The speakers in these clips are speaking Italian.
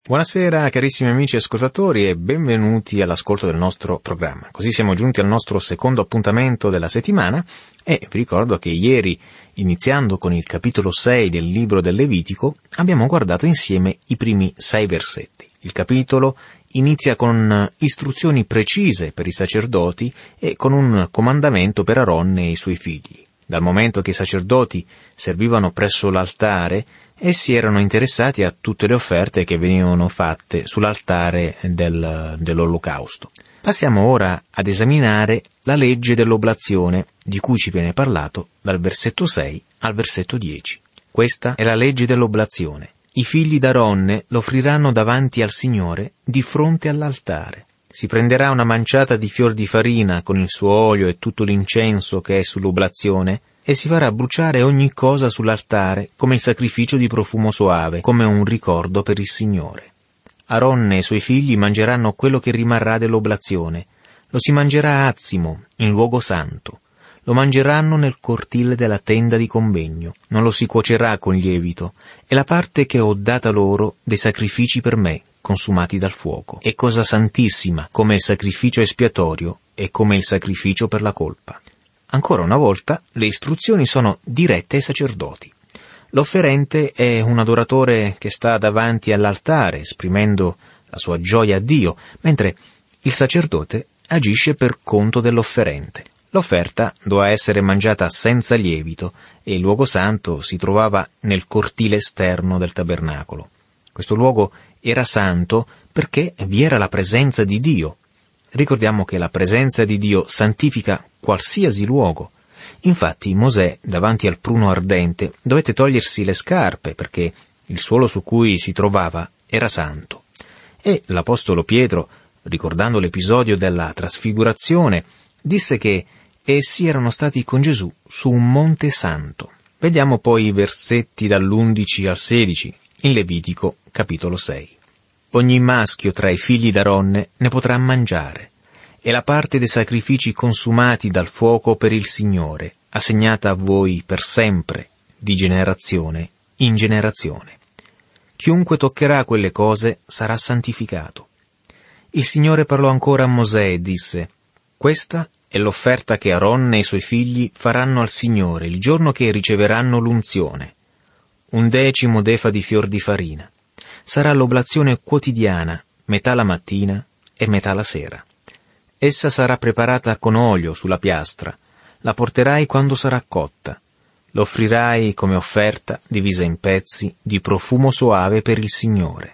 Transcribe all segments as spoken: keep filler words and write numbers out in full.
Buonasera carissimi amici ascoltatori e benvenuti all'ascolto del nostro programma. Così siamo giunti al nostro secondo appuntamento della settimana e vi ricordo che ieri, iniziando con il capitolo sei del libro del Levitico, abbiamo guardato insieme i primi sei versetti. Il capitolo inizia con istruzioni precise per i sacerdoti e con un comandamento per Aronne e i suoi figli. Dal momento che i sacerdoti servivano presso l'altare, essi erano interessati a tutte le offerte che venivano fatte sull'altare del, dell'olocausto. Passiamo ora ad esaminare la legge dell'oblazione, di cui ci viene parlato dal versetto sei al versetto dieci. Questa è la legge dell'oblazione. I figli d'Aronne l'offriranno davanti al Signore di fronte all'altare. Si prenderà una manciata di fior di farina con il suo olio e tutto l'incenso che è sull'oblazione e si farà bruciare ogni cosa sull'altare come il sacrificio di profumo soave, come un ricordo per il Signore. Aronne e i suoi figli mangeranno quello che rimarrà dell'oblazione. Lo si mangerà azimo, in luogo santo. Lo mangeranno nel cortile della tenda di convegno. Non lo si cuocerà con lievito. È la parte che ho data loro dei sacrifici per me, consumati dal fuoco. È cosa santissima, come il sacrificio espiatorio e come il sacrificio per la colpa. Ancora una volta, le istruzioni sono dirette ai sacerdoti. L'offerente è un adoratore che sta davanti all'altare, esprimendo la sua gioia a Dio, mentre il sacerdote agisce per conto dell'offerente. L'offerta doveva essere mangiata senza lievito e il luogo santo si trovava nel cortile esterno del tabernacolo. Questo luogo era santo perché vi era la presenza di Dio. Ricordiamo che la presenza di Dio santifica qualsiasi luogo. Infatti Mosè, davanti al pruno ardente, dovette togliersi le scarpe perché il suolo su cui si trovava era santo. E l'apostolo Pietro, ricordando l'episodio della trasfigurazione, disse che essi erano stati con Gesù su un monte santo. Vediamo poi i versetti dall'undici al sedici in Levitico capitolo sei. Ogni maschio tra i figli d'Aronne ne potrà mangiare. È la parte dei sacrifici consumati dal fuoco per il Signore, assegnata a voi per sempre, di generazione in generazione. Chiunque toccherà quelle cose sarà santificato. Il Signore parlò ancora a Mosè e disse: «Questa è l'offerta che Aronne e i suoi figli faranno al Signore il giorno che riceveranno l'unzione. Un decimo d'efa di fior di farina. Sarà l'oblazione quotidiana, metà la mattina e metà la sera. Essa sarà preparata con olio sulla piastra. La porterai quando sarà cotta. L'offrirai come offerta, divisa in pezzi, di profumo soave per il Signore.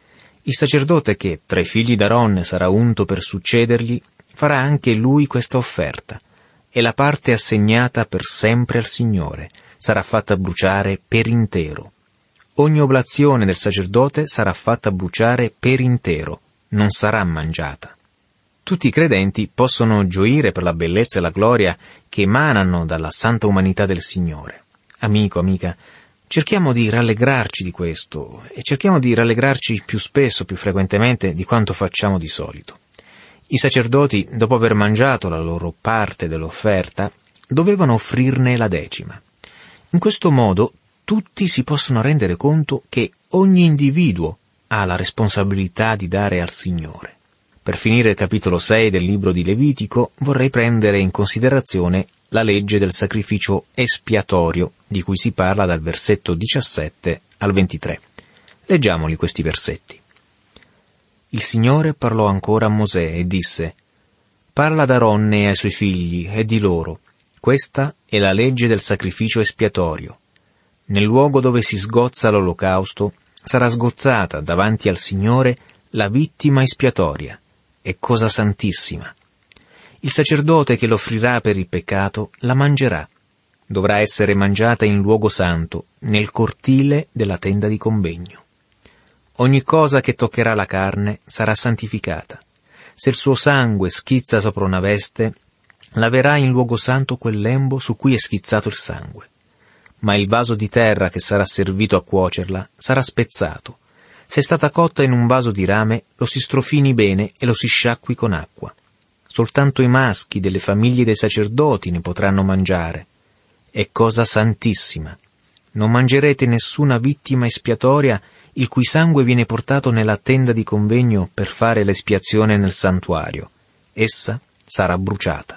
Il sacerdote che tra i figli d'Aronne sarà unto per succedergli farà anche lui questa offerta. È la parte assegnata per sempre al Signore. Sarà fatta bruciare per intero. Ogni oblazione del sacerdote sarà fatta bruciare per intero, non sarà mangiata». Tutti i credenti possono gioire per la bellezza e la gloria che emanano dalla santa umanità del Signore. Amico, amica, cerchiamo di rallegrarci di questo e cerchiamo di rallegrarci più spesso, più frequentemente di quanto facciamo di solito. I sacerdoti, dopo aver mangiato la loro parte dell'offerta, dovevano offrirne la decima. In questo modo tutti si possono rendere conto che ogni individuo ha la responsabilità di dare al Signore. Per finire il capitolo sei del libro di Levitico vorrei prendere in considerazione la legge del sacrificio espiatorio, di cui si parla dal versetto diciassette al ventitré. Leggiamoli questi versetti. Il Signore parlò ancora a Mosè e disse: «Parla ad Aronne e ai suoi figli e di loro: questa è la legge del sacrificio espiatorio. Nel luogo dove si sgozza l'olocausto sarà sgozzata davanti al Signore la vittima espiatoria. È cosa santissima. Il sacerdote che l'offrirà per il peccato la mangerà. Dovrà essere mangiata in luogo santo, nel cortile della tenda di convegno. Ogni cosa che toccherà la carne sarà santificata. Se il suo sangue schizza sopra una veste, laverà in luogo santo quel lembo su cui è schizzato il sangue. Ma il vaso di terra che sarà servito a cuocerla sarà spezzato. Se è stata cotta in un vaso di rame, lo si strofini bene e lo si sciacqui con acqua. Soltanto i maschi delle famiglie dei sacerdoti ne potranno mangiare. È cosa santissima. Non mangerete nessuna vittima espiatoria il cui sangue viene portato nella tenda di convegno per fare l'espiazione nel santuario. Essa sarà bruciata.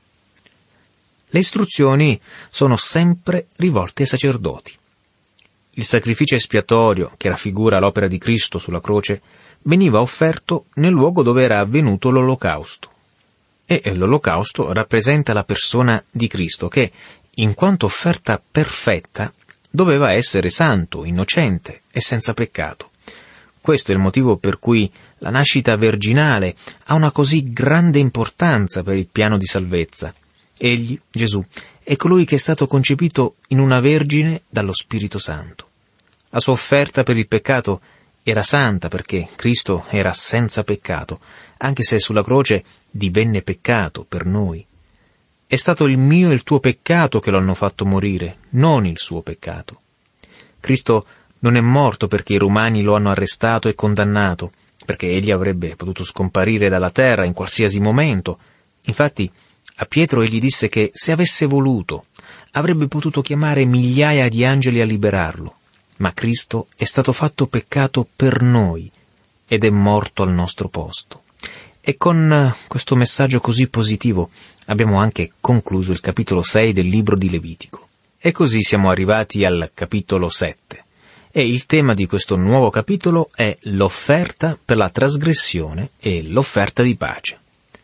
Le istruzioni sono sempre rivolte ai sacerdoti. Il sacrificio espiatorio, che raffigura l'opera di Cristo sulla croce, veniva offerto nel luogo dove era avvenuto l'olocausto. E l'olocausto rappresenta la persona di Cristo che, in quanto offerta perfetta, doveva essere santo, innocente e senza peccato. Questo è il motivo per cui la nascita virginale ha una così grande importanza per il piano di salvezza. Egli, Gesù, è colui che è stato concepito in una vergine dallo Spirito Santo. La sua offerta per il peccato era santa perché Cristo era senza peccato, anche se sulla croce divenne peccato per noi. È stato il mio e il tuo peccato che lo hanno fatto morire, non il suo peccato. Cristo non è morto perché i romani lo hanno arrestato e condannato, perché egli avrebbe potuto scomparire dalla terra in qualsiasi momento. Infatti, a Pietro egli disse che se avesse voluto avrebbe potuto chiamare migliaia di angeli a liberarlo, ma Cristo è stato fatto peccato per noi ed è morto al nostro posto. E con questo messaggio così positivo abbiamo anche concluso il capitolo sei del libro di Levitico. E così siamo arrivati al capitolo sette. E il tema di questo nuovo capitolo è l'offerta per la trasgressione e l'offerta di pace.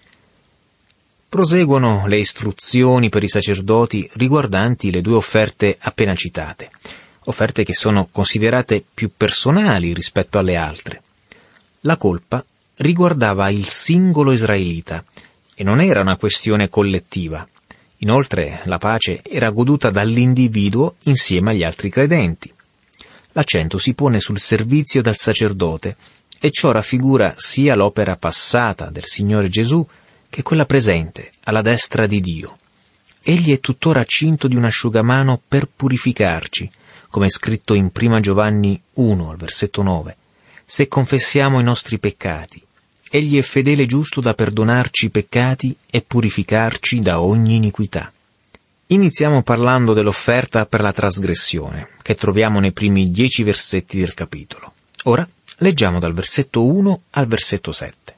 Proseguono le istruzioni per i sacerdoti riguardanti le due offerte appena citate, offerte che sono considerate più personali rispetto alle altre. La colpa riguardava il singolo israelita e non era una questione collettiva. Inoltre la pace era goduta dall'individuo insieme agli altri credenti. L'accento si pone sul servizio del sacerdote e ciò raffigura sia l'opera passata del Signore Gesù che quella presente alla destra di Dio. Egli è tuttora cinto di un asciugamano per purificarci, come è scritto in prima Giovanni uno, al versetto nove. Se confessiamo i nostri peccati, egli è fedele e giusto da perdonarci i peccati e purificarci da ogni iniquità. Iniziamo parlando dell'offerta per la trasgressione, che troviamo nei primi dieci versetti del capitolo. Ora leggiamo dal versetto uno al versetto sette.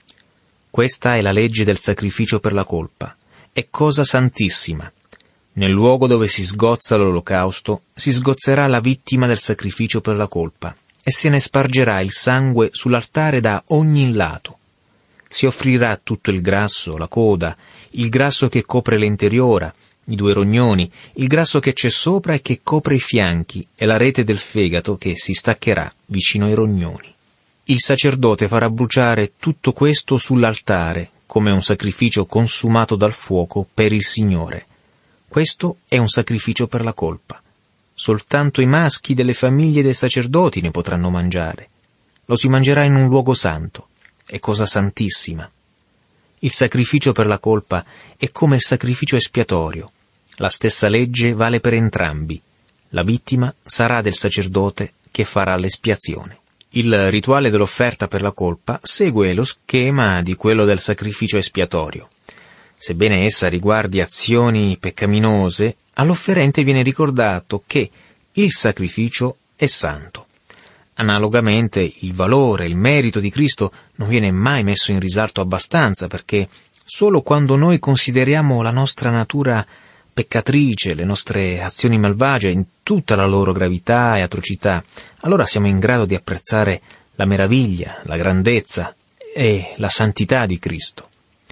Questa è la legge del sacrificio per la colpa. È cosa santissima. Nel luogo dove si sgozza l'olocausto, si sgozzerà la vittima del sacrificio per la colpa, e se ne spargerà il sangue sull'altare da ogni lato. Si offrirà tutto il grasso, la coda, il grasso che copre l'interiora, i due rognoni, il grasso che c'è sopra e che copre i fianchi, e la rete del fegato che si staccherà vicino ai rognoni. Il sacerdote farà bruciare tutto questo sull'altare, come un sacrificio consumato dal fuoco per il Signore. Questo è un sacrificio per la colpa. Soltanto i maschi delle famiglie dei sacerdoti ne potranno mangiare. Lo si mangerà in un luogo santo. È cosa santissima. Il sacrificio per la colpa è come il sacrificio espiatorio. La stessa legge vale per entrambi. La vittima sarà del sacerdote che farà l'espiazione. Il rituale dell'offerta per la colpa segue lo schema di quello del sacrificio espiatorio. Sebbene essa riguardi azioni peccaminose, all'offerente viene ricordato che il sacrificio è santo. Analogamente, il valore, il merito di Cristo non viene mai messo in risalto abbastanza, perché solo quando noi consideriamo la nostra natura peccatrice, le nostre azioni malvagie in tutta la loro gravità e atrocità, allora siamo in grado di apprezzare la meraviglia, la grandezza e la santità di Cristo.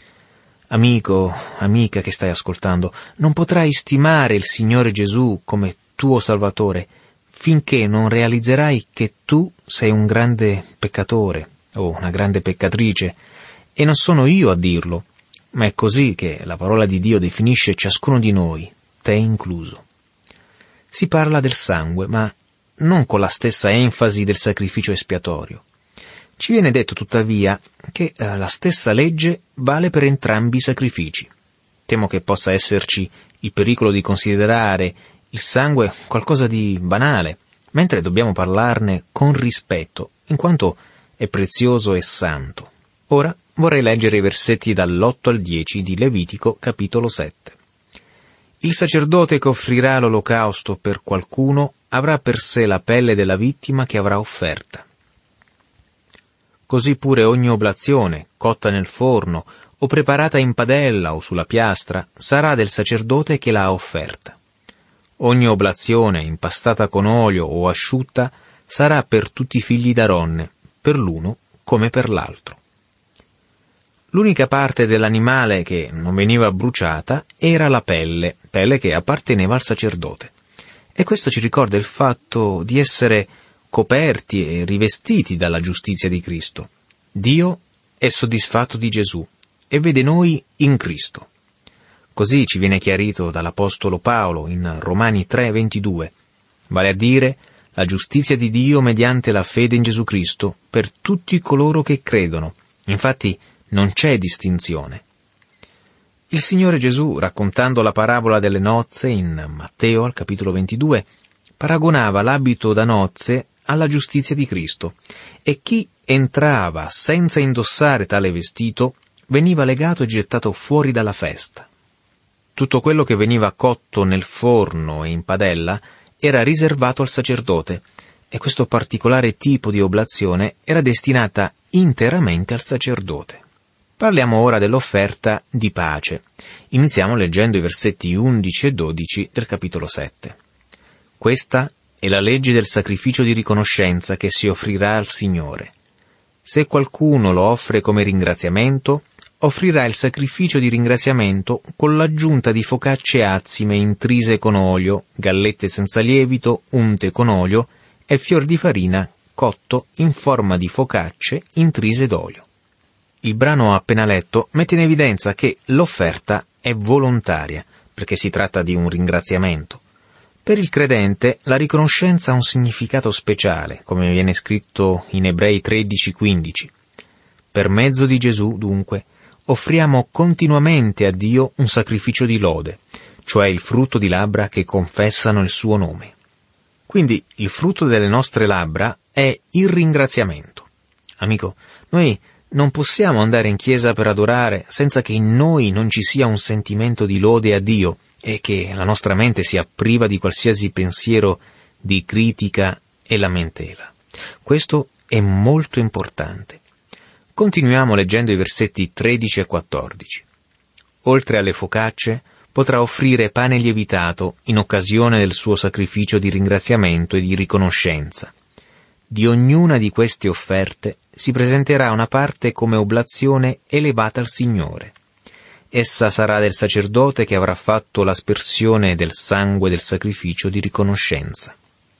Amico, amica che stai ascoltando, non potrai stimare il Signore Gesù come tuo Salvatore finché non realizzerai che tu sei un grande peccatore o una grande peccatrice, e non sono io a dirlo, ma è così che la parola di Dio definisce ciascuno di noi, te incluso. Si parla del sangue, ma non con la stessa enfasi del sacrificio espiatorio. Ci viene detto tuttavia che eh, la stessa legge vale per entrambi i sacrifici. Temo che possa esserci il pericolo di considerare il sangue qualcosa di banale, mentre dobbiamo parlarne con rispetto, in quanto è prezioso e santo. Ora vorrei leggere i versetti dall'otto al dieci di Levitico, capitolo sette. Il sacerdote che offrirà l'olocausto per qualcuno avrà per sé la pelle della vittima che avrà offerta. Così pure ogni oblazione, cotta nel forno, o preparata in padella o sulla piastra, sarà del sacerdote che l'ha offerta. Ogni oblazione, impastata con olio o asciutta, sarà per tutti i figli d'Aronne, per l'uno come per l'altro. L'unica parte dell'animale che non veniva bruciata era la pelle, pelle che apparteneva al sacerdote. E questo ci ricorda il fatto di essere coperti e rivestiti dalla giustizia di Cristo. Dio è soddisfatto di Gesù e vede noi in Cristo. Così ci viene chiarito dall'Apostolo Paolo in Romani tre ventidue, vale a dire la giustizia di Dio mediante la fede in Gesù Cristo per tutti coloro che credono. Infatti non c'è distinzione. Il Signore Gesù, raccontando la parabola delle nozze in Matteo al capitolo ventidue, paragonava l'abito da nozze alla giustizia di Cristo, e chi entrava senza indossare tale vestito veniva legato e gettato fuori dalla festa. Tutto quello che veniva cotto nel forno e in padella era riservato al sacerdote, e questo particolare tipo di oblazione era destinata interamente al sacerdote. Parliamo ora dell'offerta di pace. Iniziamo leggendo i versetti undici e dodici del capitolo sette. Questa è la legge del sacrificio di riconoscenza che si offrirà al Signore. Se qualcuno lo offre come ringraziamento, offrirà il sacrificio di ringraziamento con l'aggiunta di focacce azime intrise con olio, gallette senza lievito, unte con olio e fior di farina cotto in forma di focacce intrise d'olio. Il brano appena letto mette in evidenza che l'offerta è volontaria, perché si tratta di un ringraziamento. Per il credente la riconoscenza ha un significato speciale, come viene scritto in Ebrei tredici quindici. Per mezzo di Gesù, dunque, offriamo continuamente a Dio un sacrificio di lode, cioè il frutto di labbra che confessano il suo nome. Quindi il frutto delle nostre labbra è il ringraziamento. Amico, noi non possiamo andare in chiesa per adorare senza che in noi non ci sia un sentimento di lode a Dio e che la nostra mente sia priva di qualsiasi pensiero di critica e lamentela. Questo è molto importante. Continuiamo leggendo i versetti tredici e quattordici. Oltre alle focacce, potrà offrire pane lievitato in occasione del suo sacrificio di ringraziamento e di riconoscenza. Di ognuna di queste offerte si presenterà una parte come oblazione elevata al Signore. Essa sarà del sacerdote che avrà fatto l'aspersione del sangue del sacrificio di riconoscenza.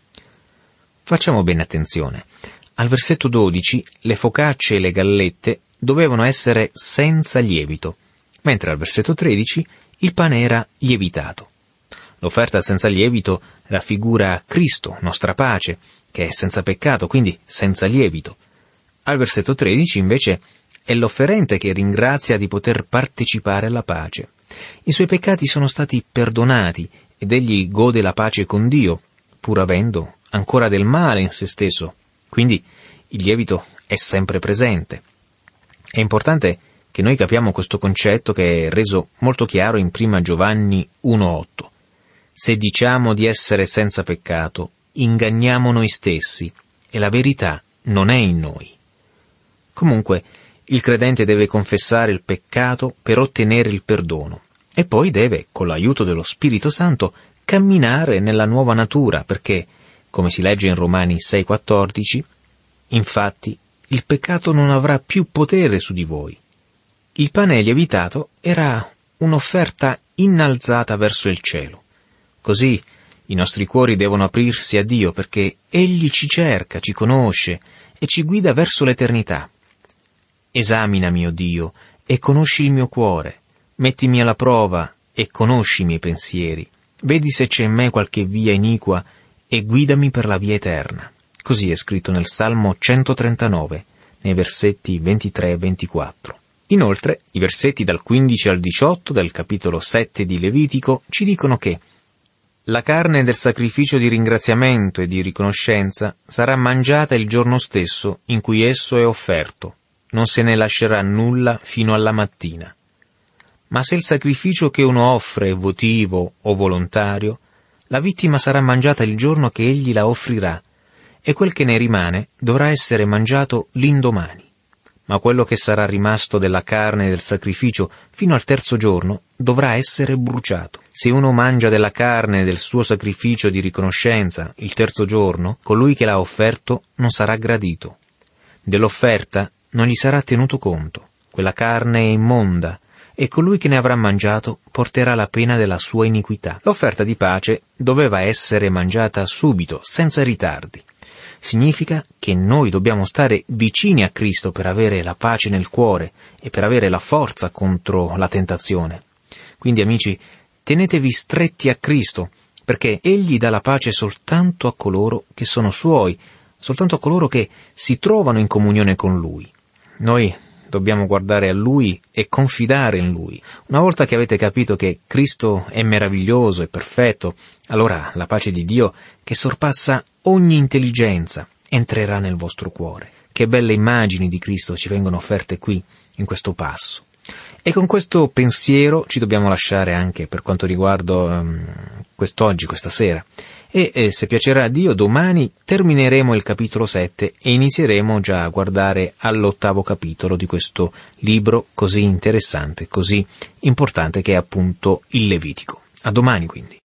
Facciamo bene attenzione. Al versetto dodici le focacce e le gallette dovevano essere senza lievito, mentre al versetto tredici il pane era lievitato. L'offerta senza lievito raffigura Cristo, nostra pace, che è senza peccato, quindi senza lievito. Al versetto tredici, invece, è l'offerente che ringrazia di poter partecipare alla pace. I suoi peccati sono stati perdonati ed egli gode la pace con Dio, pur avendo ancora del male in se stesso. Quindi il lievito è sempre presente. È importante che noi capiamo questo concetto che è reso molto chiaro in prima Giovanni uno otto. Se diciamo di essere senza peccato, inganniamo noi stessi e la verità non è in noi. Comunque, il credente deve confessare il peccato per ottenere il perdono e poi deve, con l'aiuto dello Spirito Santo, camminare nella nuova natura perché, come si legge in Romani sei quattordici, infatti il peccato non avrà più potere su di voi. Il pane lievitato era un'offerta innalzata verso il cielo. Così i nostri cuori devono aprirsi a Dio perché Egli ci cerca, ci conosce e ci guida verso l'eternità. Esamina, mio Dio, e conosci il mio cuore. Mettimi alla prova e conosci i miei pensieri. Vedi se c'è in me qualche via iniqua e guidami per la via eterna. Così è scritto nel Salmo centotrentanove, nei versetti ventitré e ventiquattro. Inoltre, i versetti dal quindici al diciotto del capitolo sette di Levitico ci dicono che la carne del sacrificio di ringraziamento e di riconoscenza sarà mangiata il giorno stesso in cui esso è offerto. Non se ne lascerà nulla fino alla mattina. Ma se il sacrificio che uno offre è votivo o volontario, La vittima sarà mangiata il giorno che egli la offrirà, e quel che ne rimane dovrà essere mangiato l'indomani. Ma quello che sarà rimasto della carne del sacrificio fino al terzo giorno dovrà essere bruciato. Se uno mangia della carne del suo sacrificio di riconoscenza il terzo giorno, colui che l'ha offerto non sarà gradito. Dell'offerta non gli sarà tenuto conto. Quella carne è immonda, e colui che ne avrà mangiato porterà la pena della sua iniquità. L'offerta di pace doveva essere mangiata subito, senza ritardi. Significa che noi dobbiamo stare vicini a Cristo per avere la pace nel cuore e per avere la forza contro la tentazione. Quindi, amici, tenetevi stretti a Cristo, perché Egli dà la pace soltanto a coloro che sono Suoi, soltanto a coloro che si trovano in comunione con Lui. Noi dobbiamo guardare a Lui e confidare in Lui. Una volta che avete capito che Cristo è meraviglioso e perfetto, allora la pace di Dio, che sorpassa ogni intelligenza, entrerà nel vostro cuore. Che belle immagini di Cristo ci vengono offerte qui, in questo passo. E con questo pensiero ci dobbiamo lasciare anche per quanto riguarda um, quest'oggi, questa sera. E eh, se piacerà a Dio, domani termineremo il capitolo sette e inizieremo già a guardare all'ottavo capitolo di questo libro così interessante, così importante che è appunto il Levitico. A domani quindi.